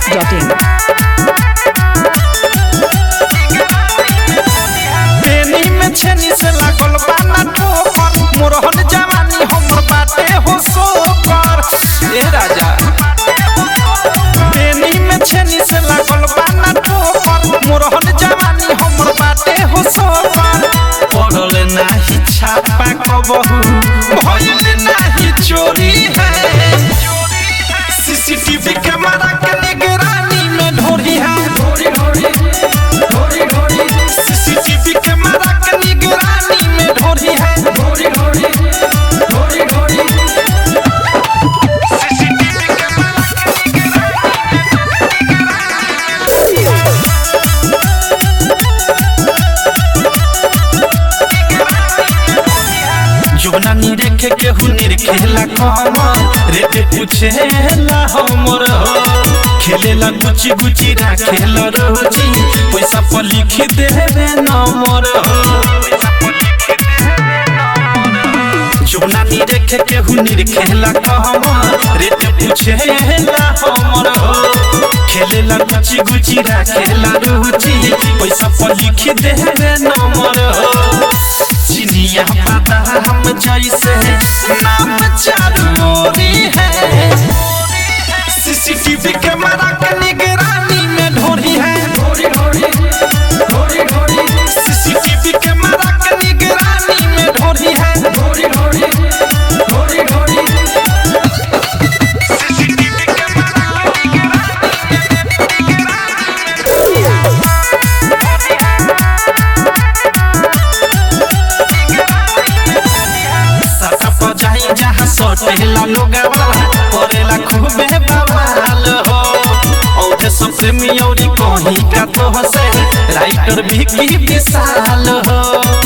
biharmasti.in बेनी में छेनी से लागल बाना ठोकर मोरहन जवानी हमर बाटे हो सोकर ए राजा बेनी में छेनी से लागल बाना ठोकर मोरहन जवानी हमर बाटे हो सोकर पड़ल नाही छापा कबहू भइल नाही चोरी है सीसीटीवी कैमरा के निगरानी में ढोरी है सीसीटीवी कैमरा के निगरानी में ढोरी है जोना नी रेखे के हुनिर खेला कमर रेटे पूछेला हमर हो खेलेला गुची गुची राखेला रोजी पैसा पर लिख देवे नंबर हो जोना नी रेखे के हुनिर खेला कमर रेटे पूछेला हमर हो खेलेला गुची गुची राखेला रोजी पैसा पर लिख देवे नंबर हो चिनिया पता हम जैसे नाम चारोरी है सीसीटीवी कैमरा के निगरानी में ढोरी है सीसीटीवी कैमरा के निगरानी में ढोरी है सटेला लोगवा करेला खूबे बवाल हो औधे सबसे मियोरी कहीं का तो हसे राइटर विकी विशाल हो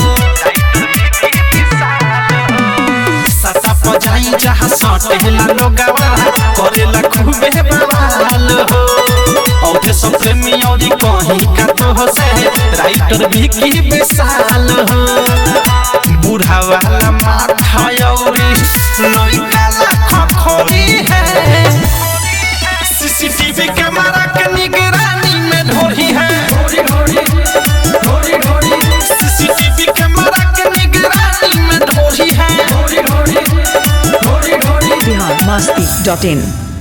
सटा पजाई जहां सटेला लोगवा करेला खूबे बवाल हो औधे सबसे मियोरी कहीं का तो हसे राइटर विकी विशाल हो बूढ़ा वाला माथा औरी लइका लाख खोली है सीसीटीवी कैमरा के निगरानी में ढोरी है सीसीटीवी कैमरा के निगरानी में ढोरी है biharmasti.in